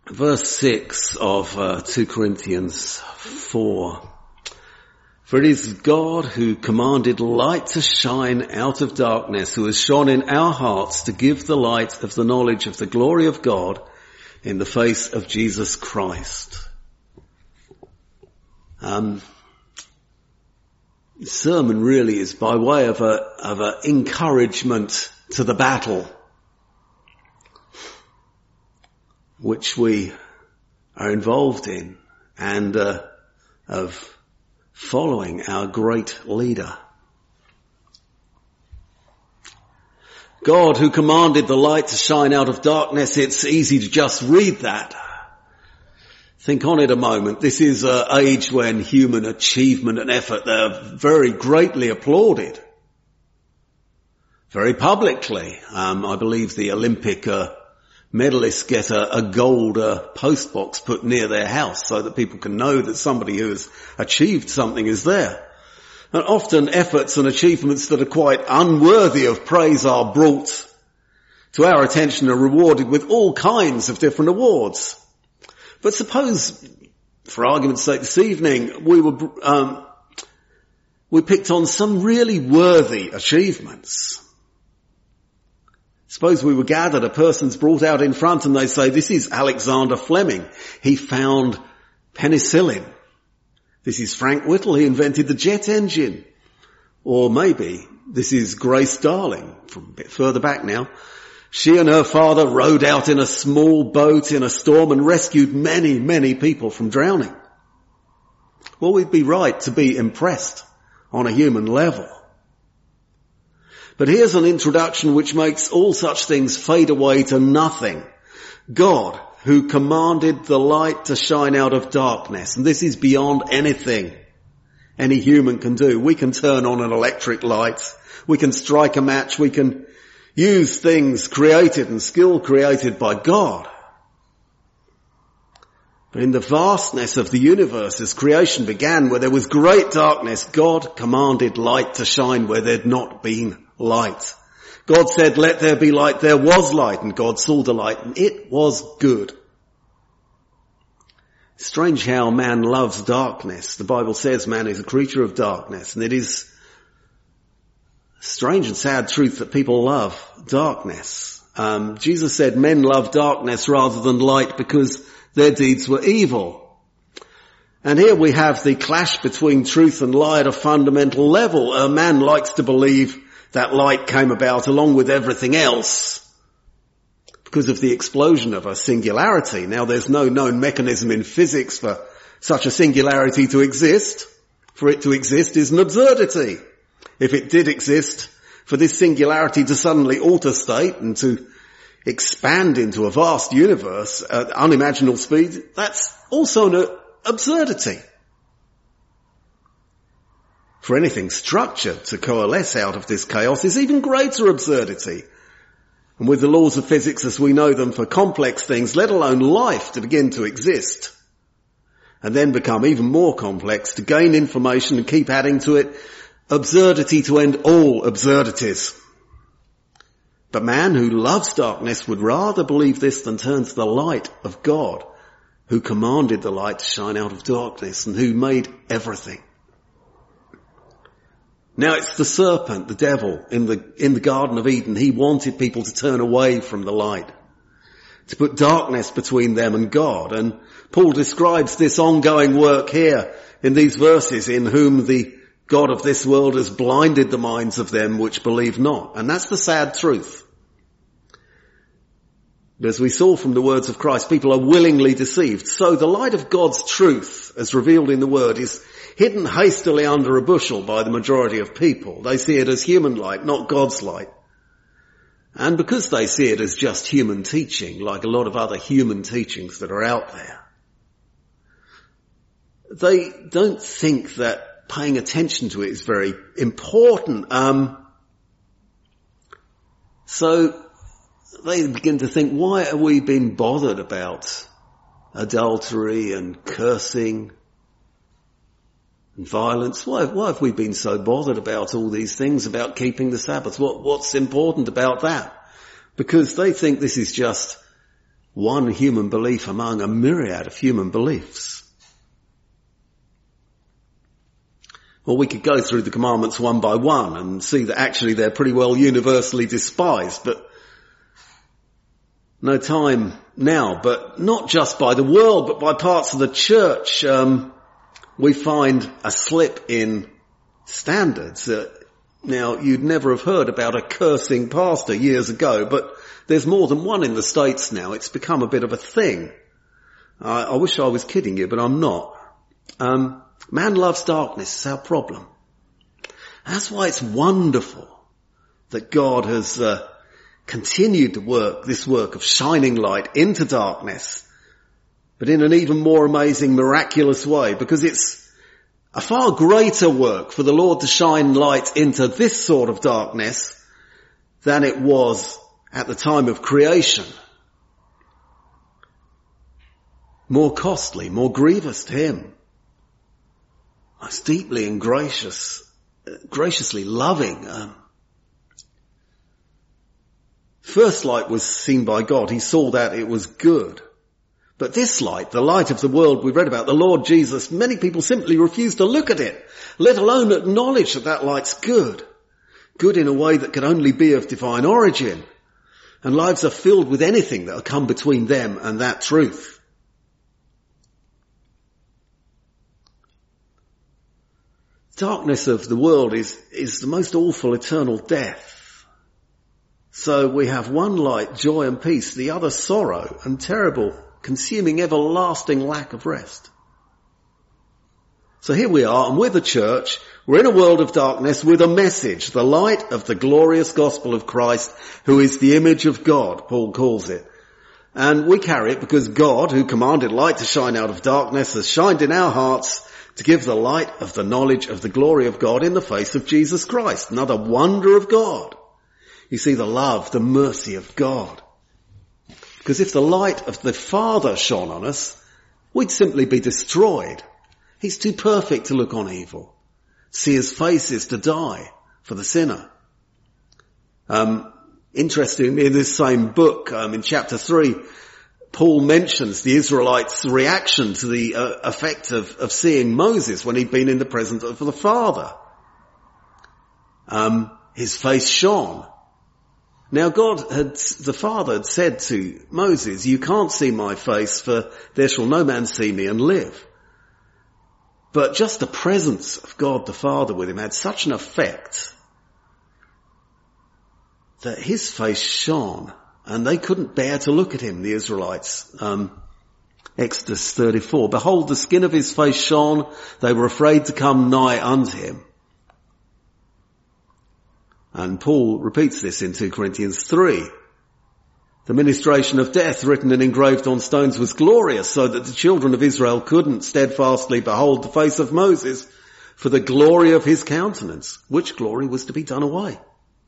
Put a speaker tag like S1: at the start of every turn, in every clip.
S1: verse 6 of 2 Corinthians 4. For it is God who commanded light to shine out of darkness, who has shone in our hearts to give the light of the knowledge of the glory of God in the face of Jesus Christ. The sermon really is by way of a encouragement to the battle, which we are involved in, and of following our great leader. God who commanded the light to shine out of darkness, it's easy to just read that. Think on it a moment. This is an age when human achievement and effort, they're very greatly applauded. Very publicly. I believe the Olympic medalists get a gold postbox put near their house so that people can know that somebody who has achieved something is there. And often efforts and achievements that are quite unworthy of praise are brought to our attention and rewarded with all kinds of different awards. But suppose, for argument's sake this evening, we picked on some really worthy achievements. Suppose we were gathered, a person's brought out in front and they say, this is Alexander Fleming. He found penicillin. This is Frank Whittle. He invented the jet engine. Or maybe this is Grace Darling from a bit further back now. She and her father rowed out in a small boat in a storm and rescued many, many people from drowning. Well, we'd be right to be impressed on a human level. But here's an introduction which makes all such things fade away to nothing. God, who commanded the light to shine out of darkness. And this is beyond anything any human can do. We can turn on an electric light. We can strike a match. We can use things created and skill created by God. But in the vastness of the universe, as creation began, where there was great darkness, God commanded light to shine where there'd not been light. God said, let there be light. There was light, and God saw the light, and it was good. Strange how man loves darkness. The Bible says man is a creature of darkness, and it is a strange and sad truth that people love darkness. Jesus said men love darkness rather than light because their deeds were evil. And here we have the clash between truth and lie at a fundamental level. A man likes to believe that light came about along with everything else because of the explosion of a singularity. Now, there's no known mechanism in physics for such a singularity to exist. For it to exist is an absurdity. If it did exist, for this singularity to suddenly alter state and to expand into a vast universe at unimaginable speed, that's also an absurdity. For anything structured to coalesce out of this chaos is even greater absurdity. And with the laws of physics as we know them for complex things, let alone life, to begin to exist, and then become even more complex, to gain information and keep adding to it, absurdity to end all absurdities. But man who loves darkness would rather believe this than turn to the light of God, who commanded the light to shine out of darkness and who made everything. Now it's the serpent, the devil, in the Garden of Eden. He wanted people to turn away from the light, to put darkness between them and God. And Paul describes this ongoing work here in these verses, in whom the God of this world has blinded the minds of them which believe not. And that's the sad truth. But as we saw from the words of Christ, people are willingly deceived. So the light of God's truth, as revealed in the Word, is hidden hastily under a bushel by the majority of people. They see it as human light, not God's light. And because they see it as just human teaching, like a lot of other human teachings that are out there, they don't think that paying attention to it is very important. So they begin to think, why are we being bothered about adultery and cursing and violence? Why have we been so bothered about all these things, about keeping the Sabbath? What's important about that? Because they think this is just one human belief among a myriad of human beliefs. Well, we could go through the commandments one by one and see that actually they're pretty well universally despised, but no time now. But not just by the world, but by parts of the church, we find a slip in standards. Now, you'd never have heard about a cursing pastor years ago, but there's more than one in the States now. It's become a bit of a thing. I wish I was kidding you, but I'm not. Man loves darkness. It's our problem. That's why it's wonderful that God has continued to work this work of shining light into darkness, but in an even more amazing, miraculous way, because it's a far greater work for the Lord to shine light into this sort of darkness than it was at the time of creation. More costly, more grievous to him. Most deeply and graciously loving. First light was seen by God. He saw that it was good. But this light, the light of the world we read about, the Lord Jesus, many people simply refuse to look at it, let alone acknowledge that that light's good. Good in a way that can only be of divine origin. And lives are filled with anything that will come between them and that truth. Darkness of the world is the most awful eternal death. So we have one light, joy and peace, the other sorrow and terrible, consuming, everlasting lack of rest. So here we are, and we're the church. We're in a world of darkness with a message, the light of the glorious gospel of Christ, who is the image of God, Paul calls it. And we carry it because God, who commanded light to shine out of darkness, has shined in our hearts to give the light of the knowledge of the glory of God in the face of Jesus Christ. Another wonder of God. You see the love, the mercy of God. Because if the light of the Father shone on us, we'd simply be destroyed. He's too perfect to look on evil. See his face is to die for the sinner. Interestingly, in this same book, in chapter 3, Paul mentions the Israelites' reaction to the effect of seeing Moses when he'd been in the presence of the Father. His face shone. Now the Father had said to Moses, you can't see my face, for there shall no man see me and live. But just the presence of God the Father with him had such an effect that his face shone. And they couldn't bear to look at him, the Israelites. Exodus 34. Behold, the skin of his face shone. They were afraid to come nigh unto him. And Paul repeats this in 2 Corinthians 3. The ministration of death written and engraved on stones was glorious, so that the children of Israel couldn't steadfastly behold the face of Moses for the glory of his countenance, which glory was to be done away.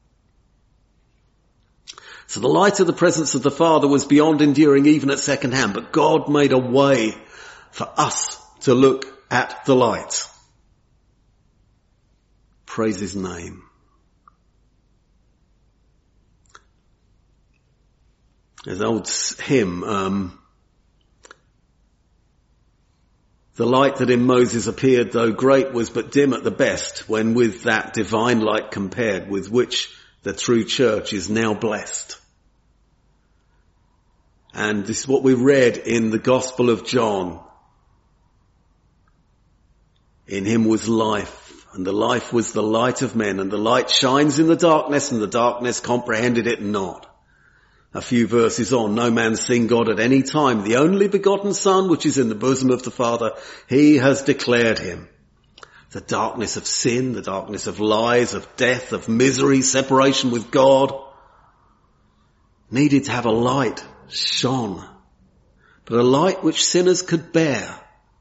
S1: So the light of the presence of the Father was beyond enduring even at second hand, but God made a way for us to look at the light. Praise his name. There's an old hymn, the light that in Moses appeared, though great, was but dim at the best, when with that divine light compared, with which the true church is now blessed. And this is what we read in the Gospel of John. In him was life, and the life was the light of men, and the light shines in the darkness, and the darkness comprehended it not. A few verses on, no man's seen God at any time. The only begotten Son, which is in the bosom of the Father, he has declared him. The darkness of sin, the darkness of lies, of death, of misery, separation with God, needed to have a light shone, but a light which sinners could bear.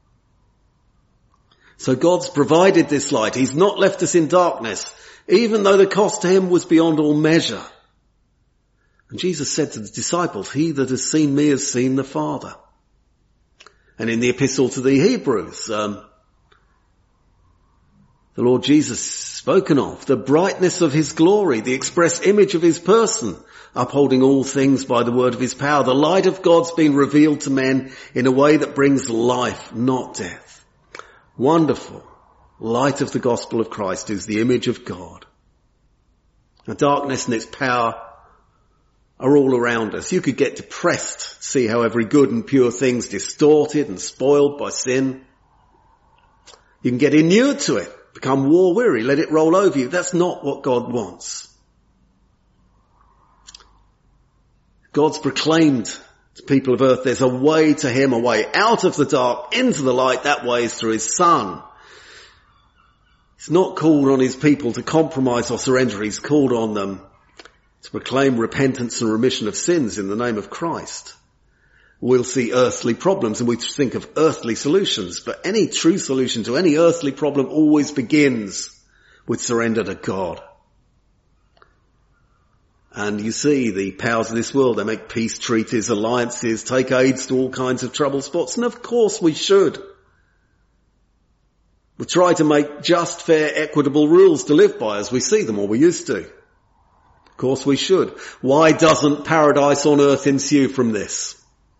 S1: So God's provided this light. He's not left us in darkness, even though the cost to him was beyond all measure. And Jesus said to the disciples, he that has seen me has seen the Father. And in the epistle to the Hebrews, the the Lord Jesus spoken of, the brightness of his glory, the express image of his person, upholding all things by the word of his power. The light of God's been revealed to men in a way that brings life, not death. Wonderful. Light of the gospel of Christ is the image of God. The darkness and its power are all around us. You could get depressed, see how every good and pure thing's distorted and spoiled by sin. You can get inured to it, become war weary, let it roll over you. That's not what God wants. God's proclaimed to people of earth there's a way to him, a way out of the dark into the light. That way is through his Son. He's not called on his people to compromise or surrender. He's called on them to proclaim repentance and remission of sins in the name of Christ. We'll see earthly problems and we think of earthly solutions, but any true solution to any earthly problem always begins with surrender to God. And you see the powers of this world, they make peace treaties, alliances, take aids to all kinds of trouble spots, and of course we should. We try to make just, fair, equitable rules to live by as we see them, or we used to. Of course we should. Why doesn't paradise on earth ensue from this?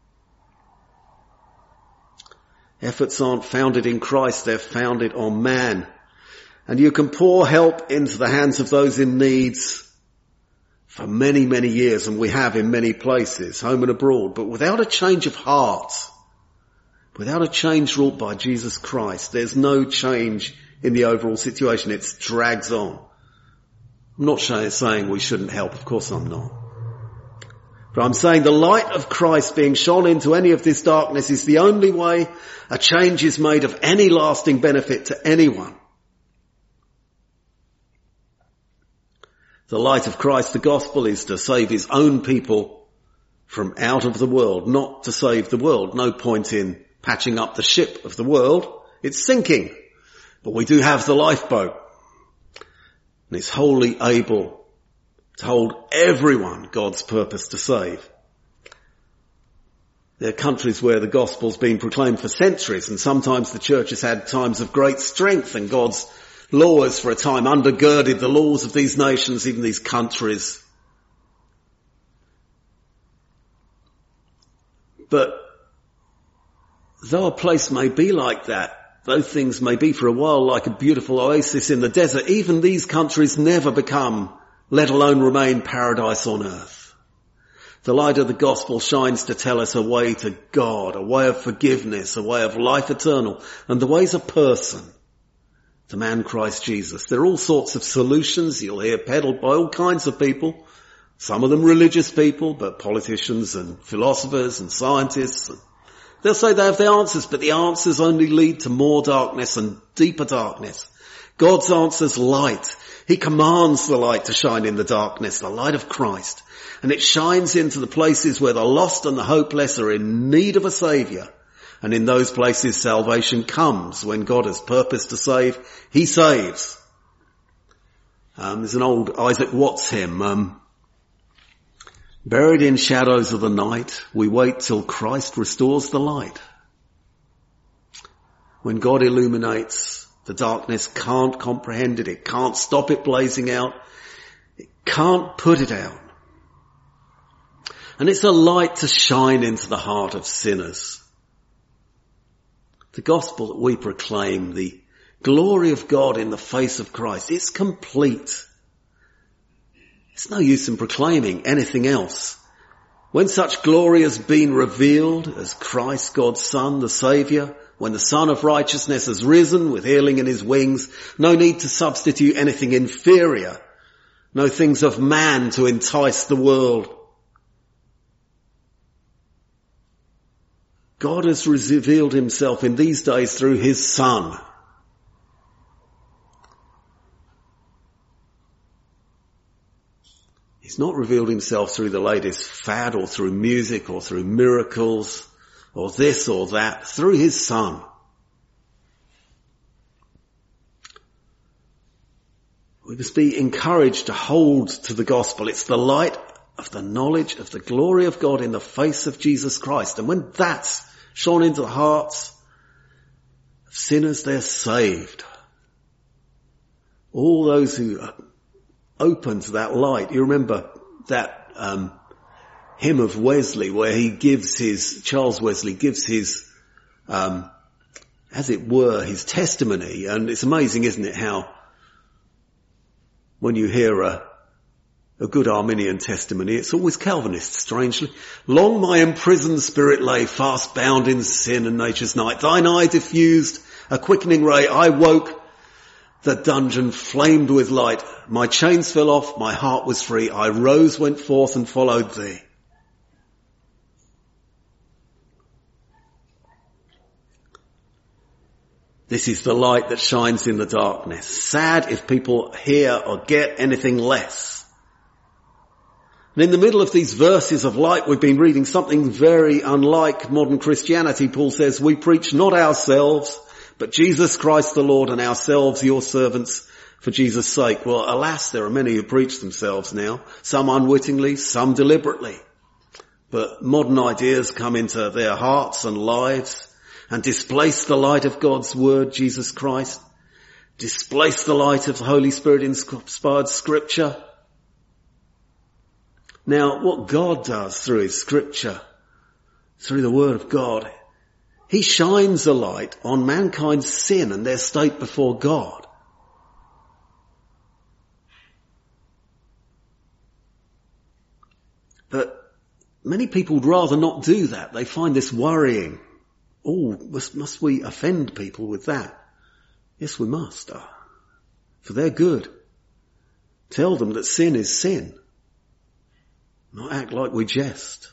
S1: Efforts aren't founded in Christ, they're founded on man. And you can pour help into the hands of those in needs for many, many years, and we have in many places, home and abroad, but without a change of heart, without a change wrought by Jesus Christ, there's no change in the overall situation. It drags on. I'm not saying we shouldn't help, of course I'm not. But I'm saying the light of Christ being shone into any of this darkness is the only way a change is made of any lasting benefit to anyone. The light of Christ, the gospel, is to save his own people from out of the world, not to save the world. No point in patching up the ship of the world. It's sinking. But we do have the lifeboat. And it's wholly able to hold everyone God's purpose to save. There are countries where the gospel's been proclaimed for centuries, and sometimes the church has had times of great strength, and God's laws for a time undergirded the laws of these nations, even these countries. But though a place may be like that, though things may be for a while like a beautiful oasis in the desert, even these countries never become, let alone remain, paradise on earth. The light of the gospel shines to tell us a way to God, a way of forgiveness, a way of life eternal, and the way's a person, the man Christ Jesus. There are all sorts of solutions you'll hear peddled by all kinds of people, some of them religious people, but politicians and philosophers and scientists. They'll say they have the answers, but the answers only lead to more darkness and deeper darkness. God's answer's light. He commands the light to shine in the darkness, the light of Christ. And it shines into the places where the lost and the hopeless are in need of a saviour. And in those places salvation comes. When God has purposed to save, he saves. There's an old Isaac Watts hymn. Buried in shadows of the night, we wait till Christ restores the light. When God illuminates, the darkness can't comprehend it. It can't stop it blazing out. It can't put it out. And it's a light to shine into the heart of sinners. The gospel that we proclaim, the glory of God in the face of Christ, it's complete. It's no use in proclaiming anything else. When such glory has been revealed as Christ, God's Son, the Saviour, when the Son of Righteousness has risen with healing in his wings, no need to substitute anything inferior, no things of man to entice the world. God has revealed himself in these days through his Son. He's not revealed himself through the latest fad or through music or through miracles or this or that, through his Son. We must be encouraged to hold to the gospel. It's the light of the knowledge of the glory of God in the face of Jesus Christ. And when that's shone into the hearts of sinners, they're saved. All those who open to that light. You remember that hymn of Wesley where Charles Wesley gives his, as it were, his testimony. And it's amazing, isn't it, how when you hear a good Arminian testimony, it's always Calvinist, strangely. Long my imprisoned spirit lay, fast bound in sin and nature's night. Thine eye diffused a quickening ray. I woke, the dungeon flamed with light. My chains fell off, my heart was free. I rose, went forth and followed thee. This is the light that shines in the darkness. Sad if people hear or get anything less. And in the middle of these verses of light, we've been reading something very unlike modern Christianity. Paul says, we preach not ourselves, but Jesus Christ the Lord, and ourselves your servants for Jesus' sake. Well, alas, there are many who preach themselves now, some unwittingly, some deliberately. But modern ideas come into their hearts and lives and displace the light of God's word, Jesus Christ, displace the light of the Holy Spirit inspired scripture. Now, what God does through his scripture, through the word of God, he shines a light on mankind's sin and their state before God. But many people would rather not do that. They find this worrying. Oh, must we offend people with that? Yes, we must. For their good. Tell them that sin is sin. Not act like we jest.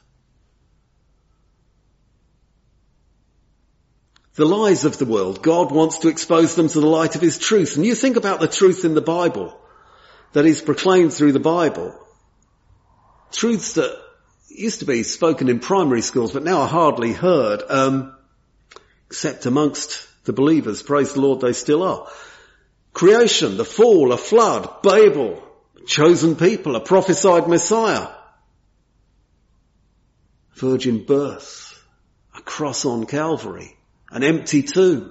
S1: The lies of the world, God wants to expose them to the light of his truth. And you think about the truth in the Bible that is proclaimed through the Bible. Truths that used to be spoken in primary schools but now are hardly heard, except amongst the believers. Praise the Lord, they still are. Creation, the fall, a flood, Babel, chosen people, a prophesied Messiah, virgin birth, a cross on Calvary, an empty tomb.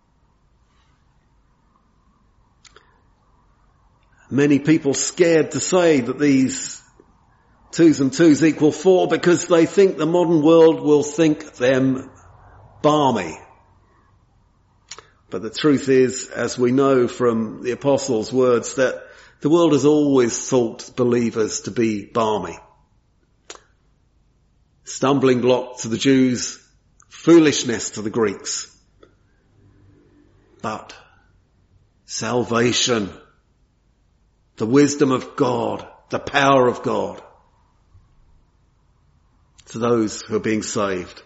S1: Many people scared to say that these 2s and 2s equal 4 because they think the modern world will think them balmy. But the truth is, as we know from the apostles' words, that the world has always thought believers to be balmy. Stumbling block to the Jews, foolishness to the Greeks. But salvation, the wisdom of God, the power of God to those who are being saved.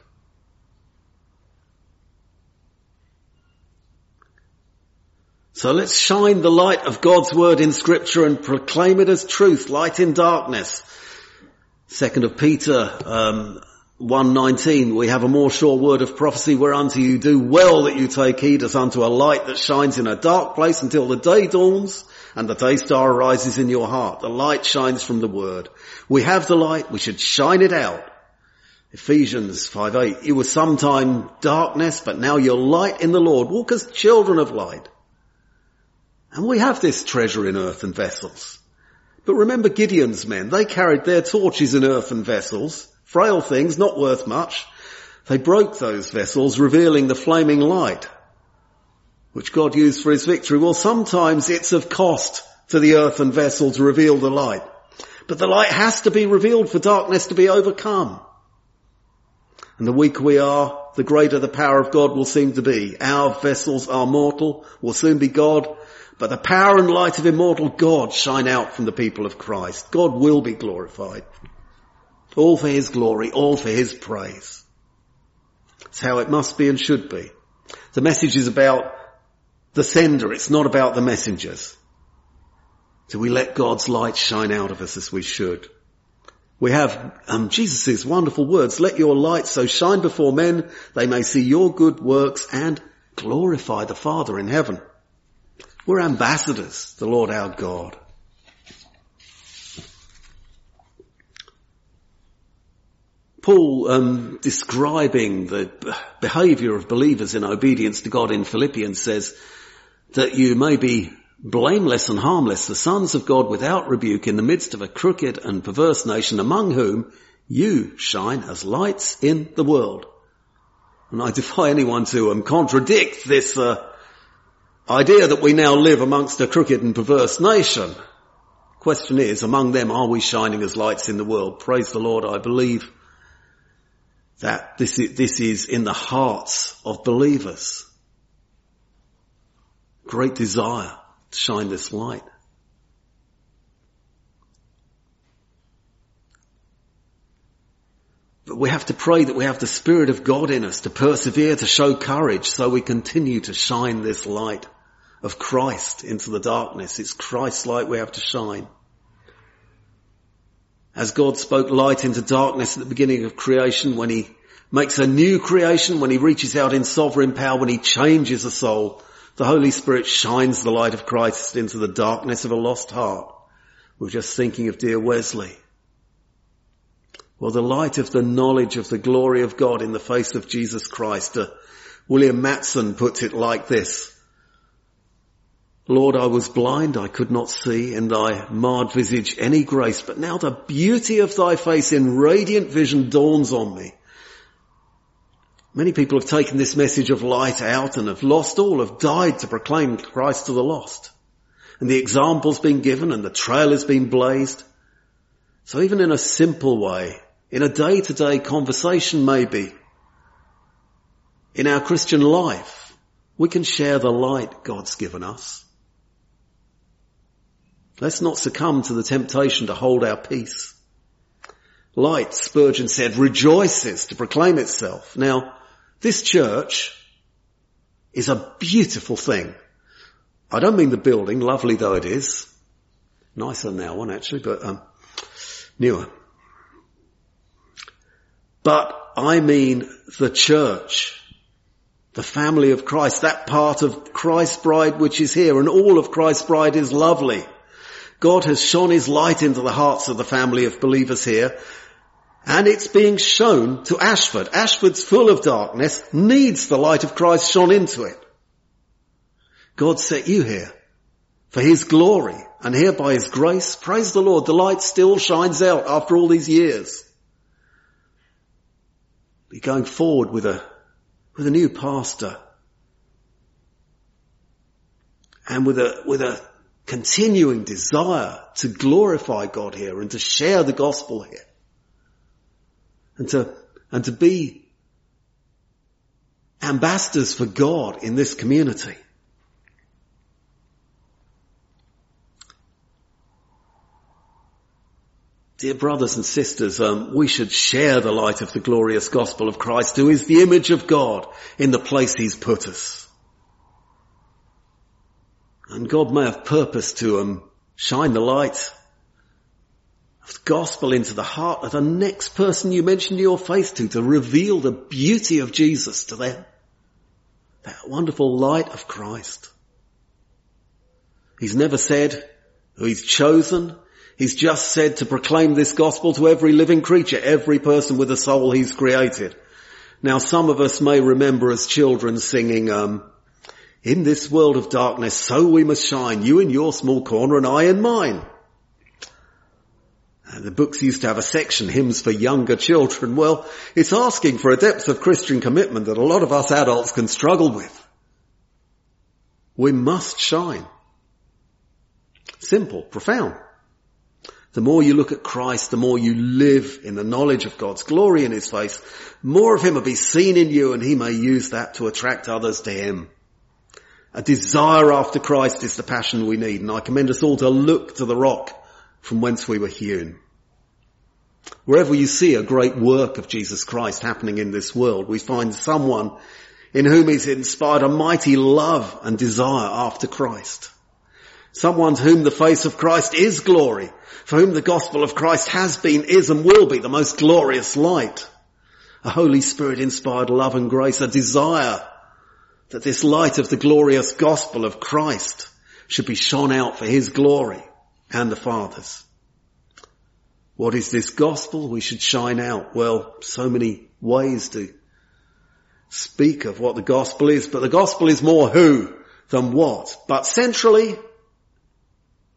S1: So let's shine the light of God's word in scripture and proclaim it as truth, light in darkness. 2 Peter 1:19, we have a more sure word of prophecy whereunto you do well that you take heed as unto a light that shines in a dark place until the day dawns and the day star arises in your heart. The light shines from the word. We have the light, we should shine it out. Ephesians 5:8, you were sometime darkness, but now you're light in the Lord. Walk as children of light. And we have this treasure in earthen vessels. But remember Gideon's men, they carried their torches in earthen vessels, frail things, not worth much. They broke those vessels, revealing the flaming light, which God used for his victory. Well, sometimes it's of cost to the earthen vessel to reveal the light. But the light has to be revealed for darkness to be overcome. And the weaker we are, the greater the power of God will seem to be. Our vessels are mortal, will soon be God. But the power and light of immortal God shine out from the people of Christ. God will be glorified. All for his glory, all for his praise. It's how it must be and should be. The message is about the sender. It's not about the messengers. So we let God's light shine out of us as we should. We have Jesus' wonderful words. Let your light so shine before men, they may see your good works and glorify the Father in heaven. We're ambassadors, the Lord our God. Paul, describing the behavior of believers in obedience to God in Philippians, says that you may be blameless and harmless, the sons of God without rebuke in the midst of a crooked and perverse nation, among whom you shine as lights in the world. And I defy anyone to contradict this idea that we now live amongst a crooked and perverse nation. Question is, among them, are we shining as lights in the world? Praise the Lord, I believe that this is in the hearts of believers. Great desire to shine this light. But we have to pray that we have the Spirit of God in us to persevere, to show courage, so we continue to shine this light of Christ into the darkness. It's Christ's light we have to shine. As God spoke light into darkness at the beginning of creation, when he makes a new creation, when he reaches out in sovereign power, when he changes a soul, the Holy Spirit shines the light of Christ into the darkness of a lost heart. We're just thinking of dear Wesley. Well, the light of the knowledge of the glory of God in the face of Jesus Christ. William Matson puts it like this. Lord, I was blind, I could not see, in thy marred visage any grace, but now the beauty of thy face in radiant vision dawns on me. Many people have taken this message of light out and have lost all, have died to proclaim Christ to the lost. And the example's been given and the trail has been blazed. So even in a simple way, in a day-to-day conversation maybe, in our Christian life, we can share the light God's given us. Let's not succumb to the temptation to hold our peace. Light, Spurgeon said, rejoices to proclaim itself. Now, this church is a beautiful thing. I don't mean the building, lovely though it is. Nicer than our one actually, but newer. But I mean the church, the family of Christ, that part of Christ's bride which is here, and all of Christ's bride is lovely. God has shone his light into the hearts of the family of believers here, and it's being shown to Ashford. Ashford's full of darkness, needs the light of Christ shone into it. God set you here for his glory, and here by his grace, praise the Lord, the light still shines out after all these years. Be going forward with a new pastor, and with a continuing desire to glorify God here and to share the gospel here. And to be ambassadors for God in this community. Dear brothers and sisters, we should share the light of the glorious gospel of Christ, who is the image of God, in the place he's put us. And God may have purpose to shine the light of the gospel into the heart of the next person you mention your faith to reveal the beauty of Jesus to them. That wonderful light of Christ. He's never said who he's chosen. He's just said to proclaim this gospel to every living creature, every person with a soul he's created. Now some of us may remember as children singing, in this world of darkness, so we must shine, you in your small corner and I in mine. The books used to have a section, hymns for younger children. Well, it's asking for a depth of Christian commitment that a lot of us adults can struggle with. We must shine. Simple, profound. The more you look at Christ, the more you live in the knowledge of God's glory in his face, more of him will be seen in you, and he may use that to attract others to him. A desire after Christ is the passion we need, and I commend us all to look to the rock from whence we were hewn. Wherever you see a great work of Jesus Christ happening in this world, we find someone in whom he's inspired a mighty love and desire after Christ. Someone to whom the face of Christ is glory, for whom the gospel of Christ has been, is and will be the most glorious light. A Holy Spirit inspired love and grace, a desire that this light of the glorious gospel of Christ should be shone out for his glory and the Father's. What is this gospel we should shine out? Well, so many ways to speak of what the gospel is, but the gospel is more who than what. But centrally,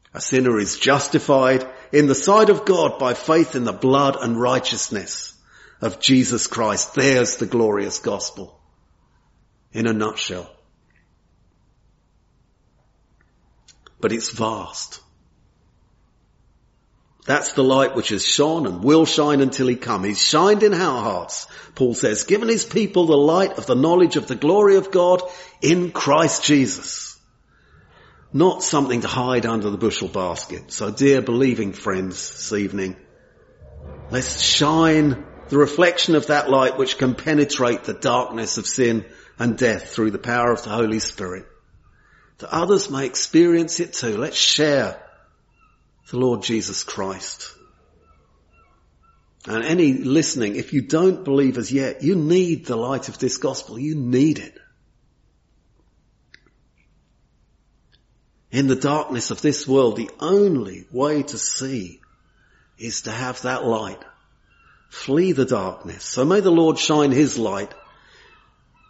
S1: A sinner is justified in the sight of God by faith in the blood and righteousness of Jesus Christ. There's the glorious gospel in a nutshell. But it's vast. That's the light which has shone and will shine until he come. He's shined in our hearts, Paul says, given his people the light of the knowledge of the glory of God in Christ Jesus. Not something to hide under the bushel basket. So dear believing friends this evening, let's shine the reflection of that light which can penetrate the darkness of sin and death through the power of the Holy Spirit. That others may experience it too. Let's share the Lord Jesus Christ. And any listening, if you don't believe as yet, you need the light of this gospel. You need it. In the darkness of this world, the only way to see is to have that light. Flee the darkness. So may the Lord shine his light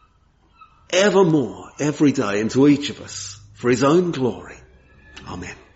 S1: evermore, every day into each of us for his own glory. Amen.